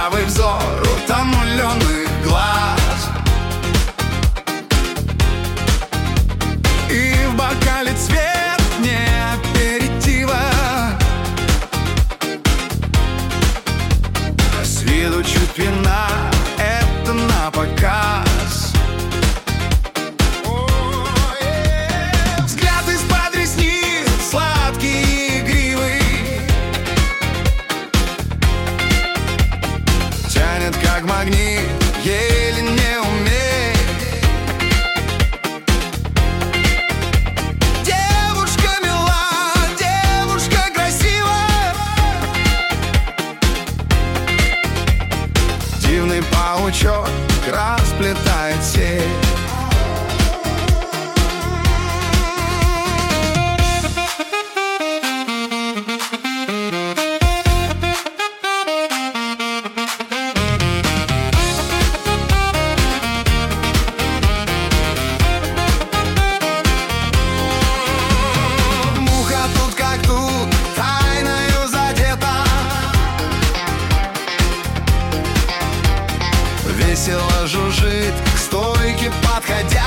лукавый взор утомленных глаз. И в бокале цвет не аперитива, с виду чуть пьяна, это на показ. Взгляд из-под ресниц, сладкий и игривый, тянет как магнит, еле не умеет. Девушка мила, девушка красива, дивный паучок расплетает сеть. Муха тут как тут, тайною задета, весело жужжит, к стойке подходя,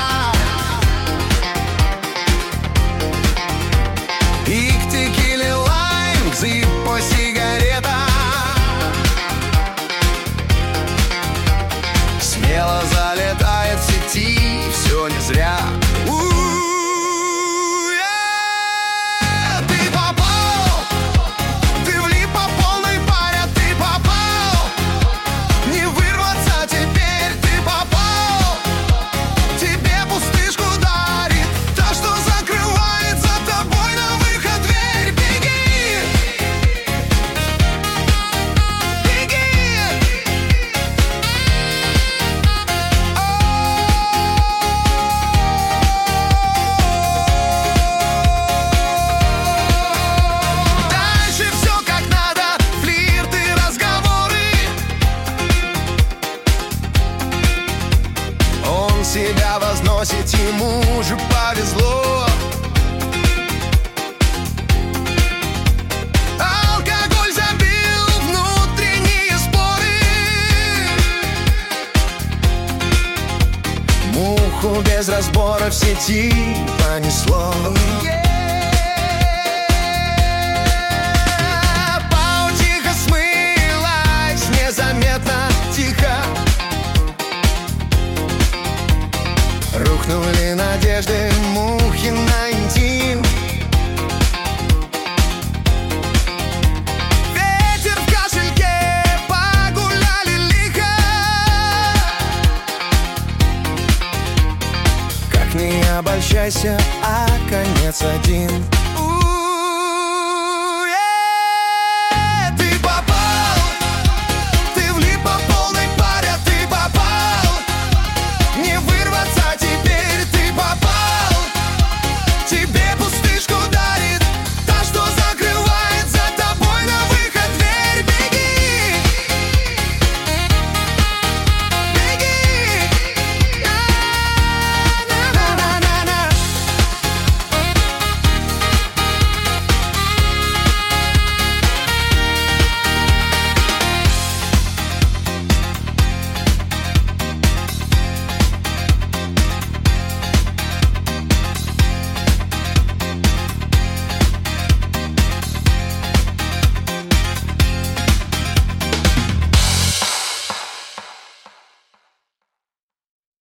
и к текиле лайм, к зиппо сигарета. Смело залетает в сети, все не зря. Ты попал, ты влип по полной паре, ты попал, не вырваться теперь, ты попал, тебе пустышку дарит та, что закрывает за тобой на выход дверь. Беги, беги. Дальше все как надо, флирты, разговоры. Он себя возносит, ему же повезло. Алкоголь забил внутренние споры, муху без разбора в сети понесло. Паучиха смылась незаметно, тихо. Рухнули надежды мухи на интим. Ветер в кошельке, погуляли лихо. Как не обольщайся, а конец один.